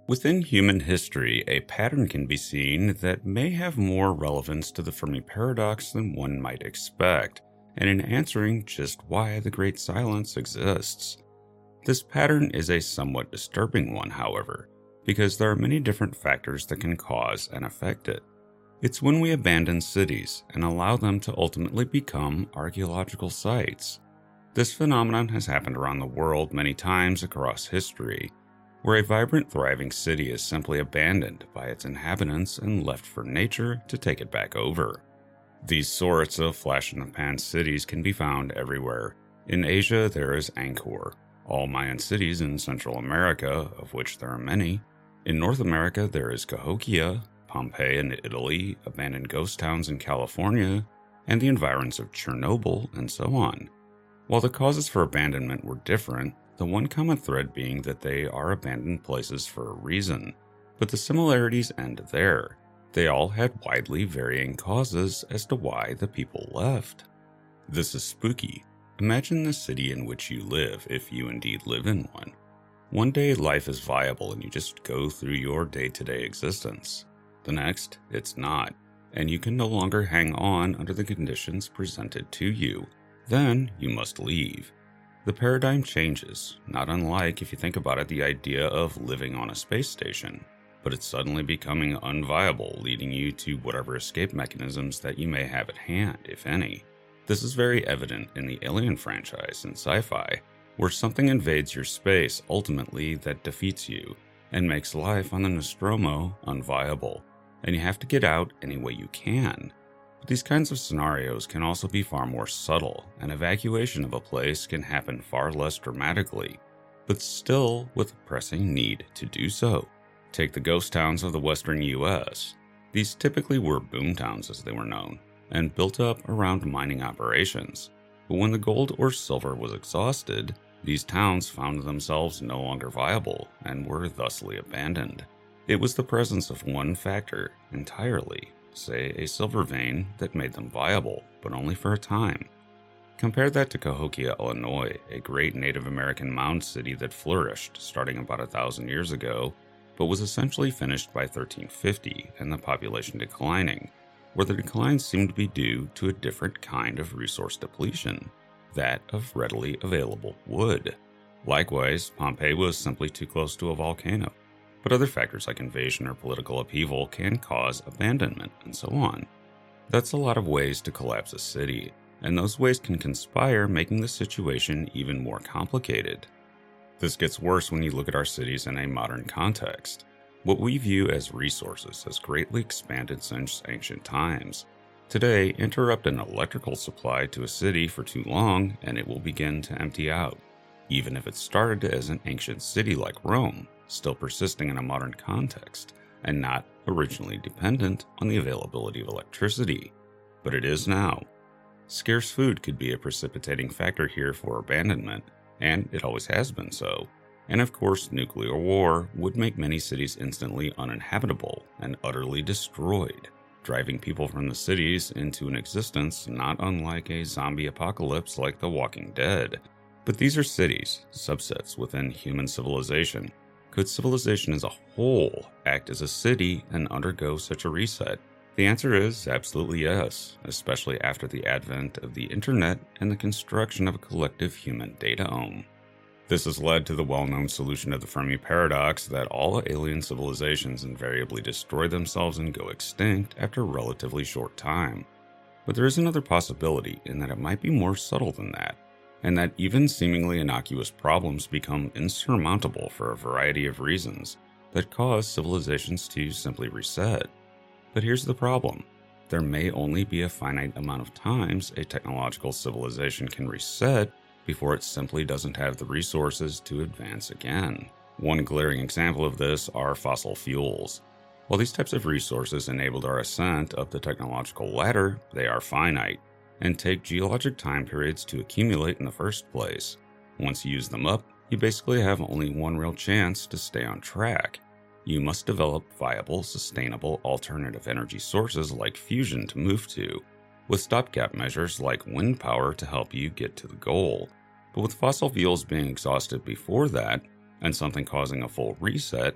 Within human history, a pattern can be seen that may have more relevance to the Fermi paradox than one might expect, and in answering just why the Great Silence exists. This pattern is a somewhat disturbing one, however, because there are many different factors that can cause and affect it. It's when we abandon cities and allow them to ultimately become archaeological sites. This phenomenon has happened around the world many times across history, where a vibrant, thriving city is simply abandoned by its inhabitants and left for nature to take it back over. These sorts of flash-in-the-pan cities can be found everywhere. In Asia, there is Angkor, all Mayan cities in Central America, of which there are many. In North America, there is Cahokia, Pompeii in Italy, abandoned ghost towns in California, and the environs of Chernobyl, and so on. While the causes for abandonment were different, the one common thread being that they are abandoned places for a reason, but the similarities end there. They all had widely varying causes as to why the people left. This is spooky. Imagine the city in which you live, if you indeed live in one. One day life is viable and you just go through your day-to-day existence. The next, it's not, and you can no longer hang on under the conditions presented to you. Then you must leave. The paradigm changes, not unlike, if you think about it, the idea of living on a space station, but it's suddenly becoming unviable, leading you to whatever escape mechanisms that you may have at hand, if any. This is very evident in the Alien franchise in sci-fi, where something invades your space ultimately that defeats you, and makes life on the Nostromo unviable, and you have to get out any way you can. But these kinds of scenarios can also be far more subtle, and evacuation of a place can happen far less dramatically, but still with a pressing need to do so. Take the ghost towns of the western US. These typically were boomtowns as they were known, and built up around mining operations. But when the gold or silver was exhausted, these towns found themselves no longer viable and were thusly abandoned. It was the presence of one factor entirely, say a silver vein, that made them viable, but only for a time. Compare that to Cahokia, Illinois, a great Native American mound city that flourished starting about 1,000 years ago, but was essentially finished by 1350 and the population declining, where the decline seemed to be due to a different kind of resource depletion, that of readily available wood. Likewise, Pompeii was simply too close to a volcano. But other factors like invasion or political upheaval can cause abandonment, and so on. That's a lot of ways to collapse a city, and those ways can conspire, making the situation even more complicated. This gets worse when you look at our cities in a modern context. What we view as resources has greatly expanded since ancient times. Today, interrupt an electrical supply to a city for too long, and it will begin to empty out, even if it started as an ancient city like Rome, still persisting in a modern context, and not originally dependent on the availability of electricity. But it is now. Scarce food could be a precipitating factor here for abandonment, and it always has been so. And of course, nuclear war would make many cities instantly uninhabitable and utterly destroyed, driving people from the cities into an existence not unlike a zombie apocalypse like The Walking Dead. But these are cities, subsets within human civilization. Could civilization as a whole act as a city and undergo such a reset? The answer is absolutely yes, especially after the advent of the internet and the construction of a collective human dataome. This has led to the well-known solution of the Fermi paradox that all alien civilizations invariably destroy themselves and go extinct after a relatively short time. But there is another possibility in that it might be more subtle than that, and that even seemingly innocuous problems become insurmountable for a variety of reasons that cause civilizations to simply reset. But here's the problem. There may only be a finite amount of times a technological civilization can reset before it simply doesn't have the resources to advance again. One glaring example of this are fossil fuels. While these types of resources enabled our ascent up the technological ladder, they are finite and take geologic time periods to accumulate in the first place. Once you use them up, you basically have only one real chance to stay on track. You must develop viable, sustainable alternative energy sources like fusion to move to, with stopgap measures like wind power to help you get to the goal. But with fossil fuels being exhausted before that, and something causing a full reset,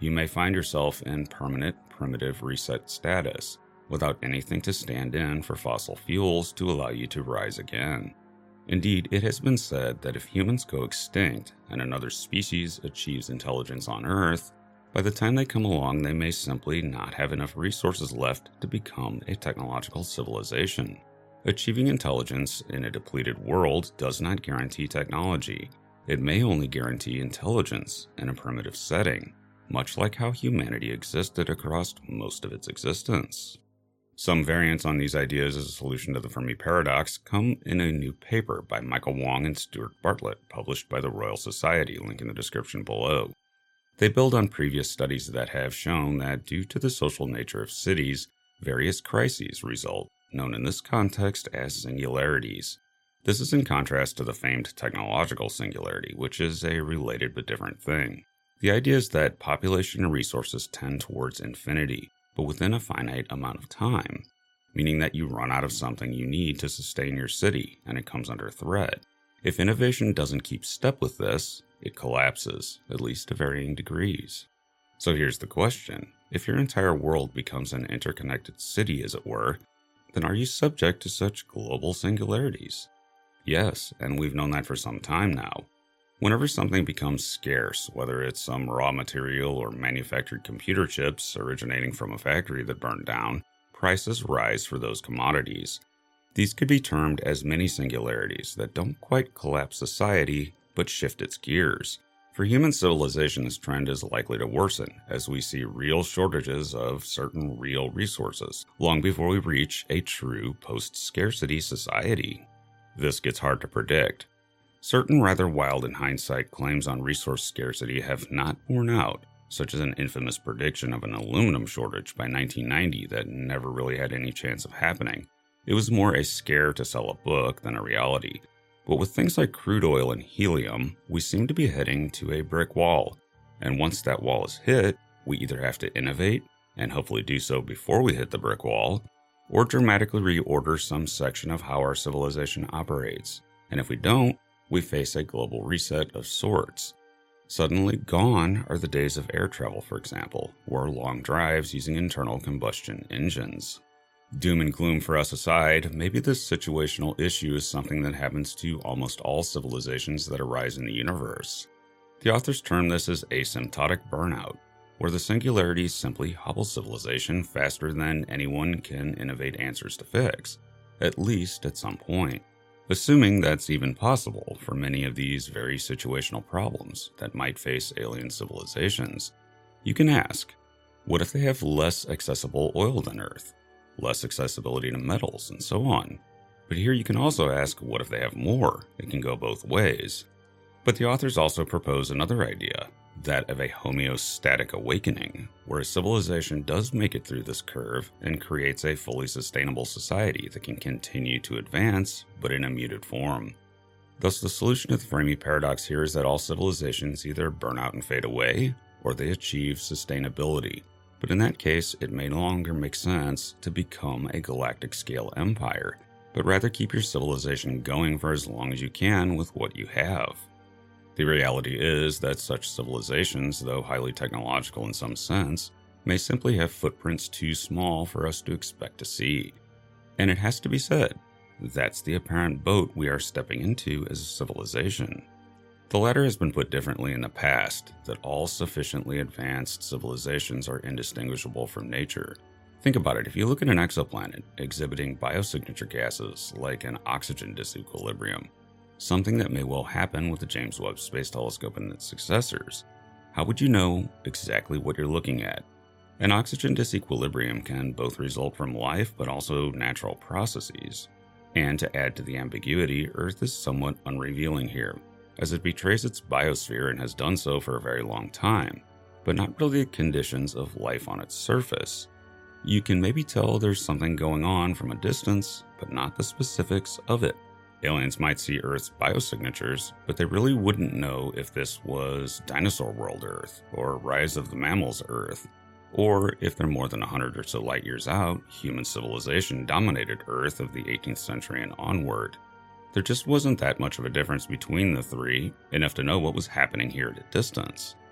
you may find yourself in permanent primitive reset status, without anything to stand in for fossil fuels to allow you to rise again. Indeed, it has been said that if humans go extinct and another species achieves intelligence on Earth, by the time they come along, they may simply not have enough resources left to become a technological civilization. Achieving intelligence in a depleted world does not guarantee technology. It may only guarantee intelligence in a primitive setting, much like how humanity existed across most of its existence. Some variants on these ideas as a solution to the Fermi paradox come in a new paper by Michael Wong and Stuart Bartlett, published by the Royal Society, link in the description below. They build on previous studies that have shown that due to the social nature of cities, various crises result, known in this context as singularities. This is in contrast to the famed technological singularity, which is a related but different thing. The idea is that population and resources tend towards infinity, but within a finite amount of time, meaning that you run out of something you need to sustain your city and it comes under threat. If innovation doesn't keep step with this, it collapses, at least to varying degrees. So here's the question. If your entire world becomes an interconnected city, as it were, then are you subject to such global singularities? Yes, and we've known that for some time now. Whenever something becomes scarce, whether it's some raw material or manufactured computer chips originating from a factory that burned down, prices rise for those commodities. These could be termed as mini singularities that don't quite collapse society, but shift its gears. For human civilization, this trend is likely to worsen as we see real shortages of certain real resources, long before we reach a true post-scarcity society. This gets hard to predict. Certain rather wild in hindsight claims on resource scarcity have not borne out, such as an infamous prediction of an aluminum shortage by 1990 that never really had any chance of happening. It was more a scare to sell a book than a reality. But with things like crude oil and helium, we seem to be heading to a brick wall. And once that wall is hit, we either have to innovate, and hopefully do so before we hit the brick wall, or dramatically reorder some section of how our civilization operates. And if we don't, we face a global reset of sorts. Suddenly gone are the days of air travel, for example, or long drives using internal combustion engines. Doom and gloom for us aside, maybe this situational issue is something that happens to almost all civilizations that arise in the universe. The authors term this as asymptotic burnout, where the singularities simply hobble civilization faster than anyone can innovate answers to fix, at least at some point. Assuming that's even possible for many of these very situational problems that might face alien civilizations, you can ask, what if they have less accessible oil than Earth, less accessibility to metals, and so on? But here you can also ask, what if they have more? It can go both ways. But the authors also propose another idea, that of a homeostatic awakening, where a civilization does make it through this curve and creates a fully sustainable society that can continue to advance, but in a muted form. Thus, the solution to the Fermi paradox here is that all civilizations either burn out and fade away, or they achieve sustainability. But in that case, it may no longer make sense to become a galactic-scale empire, but rather keep your civilization going for as long as you can with what you have. The reality is that such civilizations, though highly technological in some sense, may simply have footprints too small for us to expect to see. And it has to be said, that's the apparent boat we are stepping into as a civilization. The latter has been put differently in the past, that all sufficiently advanced civilizations are indistinguishable from nature. Think about it, if you look at an exoplanet exhibiting biosignature gases like an oxygen disequilibrium, something that may well happen with the James Webb Space Telescope and its successors, how would you know exactly what you're looking at? An oxygen disequilibrium can both result from life but also natural processes. And to add to the ambiguity, Earth is somewhat unrevealing here, as it betrays its biosphere and has done so for a very long time, but not really the conditions of life on its surface. You can maybe tell there's something going on from a distance, but not the specifics of it. Aliens might see Earth's biosignatures, but they really wouldn't know if this was Dinosaur World Earth, or Rise of the Mammals Earth, or if they're more than 100 or so light years out, human civilization dominated Earth of the 18th century and onward. There just wasn't that much of a difference between the three, enough to know what was happening here at a distance.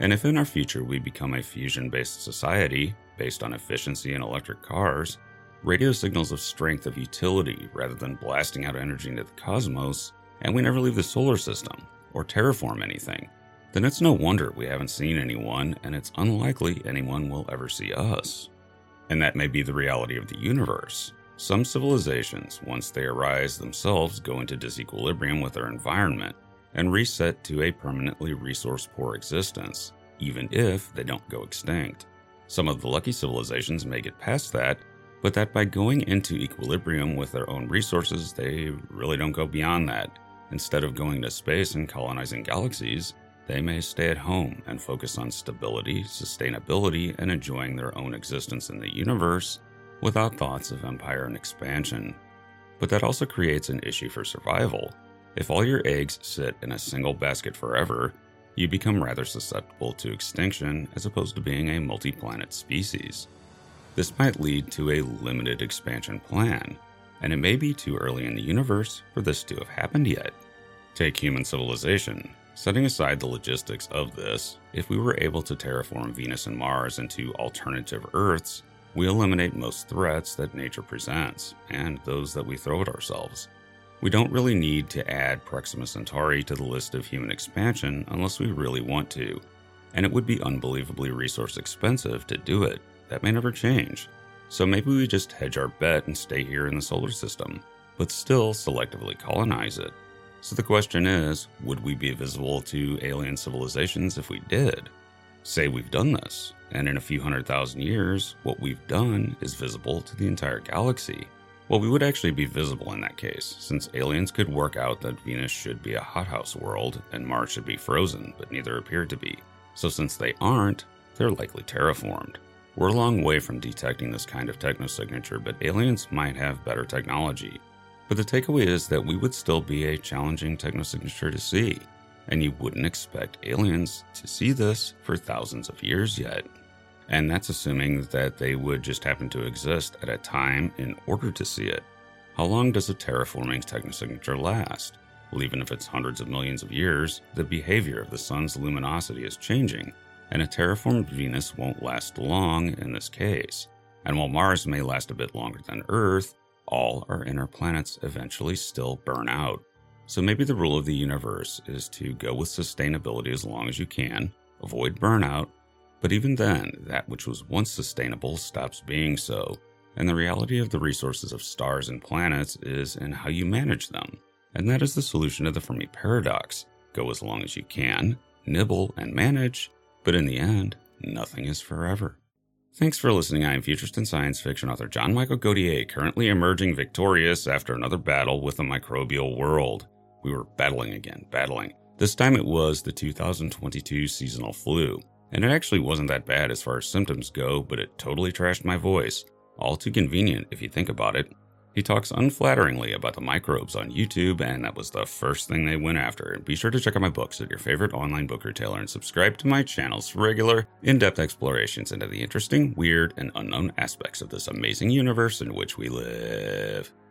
And if in our future we become a fusion-based society based on efficiency and electric cars, radio signals of strength of utility rather than blasting out energy into the cosmos, and we never leave the solar system or terraform anything, then it's no wonder we haven't seen anyone, and it's unlikely anyone will ever see us. And that may be the reality of the universe. Some civilizations, once they arise themselves, go into disequilibrium with their environment and reset to a permanently resource-poor existence, even if they don't go extinct. Some of the lucky civilizations may get past that, but that by going into equilibrium with their own resources, they really don't go beyond that. Instead of going to space and colonizing galaxies, they may stay at home and focus on stability, sustainability, and enjoying their own existence in the universe without thoughts of empire and expansion. But that also creates an issue for survival. If all your eggs sit in a single basket forever, you become rather susceptible to extinction as opposed to being a multi-planet species. This might lead to a limited expansion plan, and it may be too early in the universe for this to have happened yet. Take human civilization. Setting aside the logistics of this, if we were able to terraform Venus and Mars into alternative Earths, we eliminate most threats that nature presents, and those that we throw at ourselves. We don't really need to add Proxima Centauri to the list of human expansion unless we really want to, and it would be unbelievably resource expensive to do it. That may never change. So maybe we just hedge our bet and stay here in the solar system, but still selectively colonize it. So the question is, would we be visible to alien civilizations if we did? Say we've done this, and in a few 100,000 years, what we've done is visible to the entire galaxy. Well, we would actually be visible in that case, since aliens could work out that Venus should be a hothouse world and Mars should be frozen, but neither appear to be. So since they aren't, they're likely terraformed. We're a long way from detecting this kind of technosignature, but aliens might have better technology. But the takeaway is that we would still be a challenging technosignature to see, and you wouldn't expect aliens to see this for thousands of years yet. And that's assuming that they would just happen to exist at a time in order to see it. How long does a terraforming technosignature last? Well, even if it's hundreds of millions of years, the behavior of the sun's luminosity is changing, and a terraformed Venus won't last long in this case. And while Mars may last a bit longer than Earth, all our inner planets eventually still burn out. So maybe the rule of the universe is to go with sustainability as long as you can, avoid burnout, but even then, that which was once sustainable stops being so, and the reality of the resources of stars and planets is in how you manage them. And that is the solution to the Fermi paradox. Go as long as you can, nibble and manage, but in the end, nothing is forever. Thanks for listening. I am futurist and science fiction author John Michael Godier, currently emerging victorious after another battle with the microbial world. We were battling. This time it was the 2022 seasonal flu. And it actually wasn't that bad as far as symptoms go, but it totally trashed my voice. All too convenient if you think about it. He talks unflatteringly about the microbes on YouTube, and that was the first thing they went after. And be sure to check out my books at your favorite online book retailer and subscribe to my channels for regular, in-depth explorations into the interesting, weird, and unknown aspects of this amazing universe in which we live.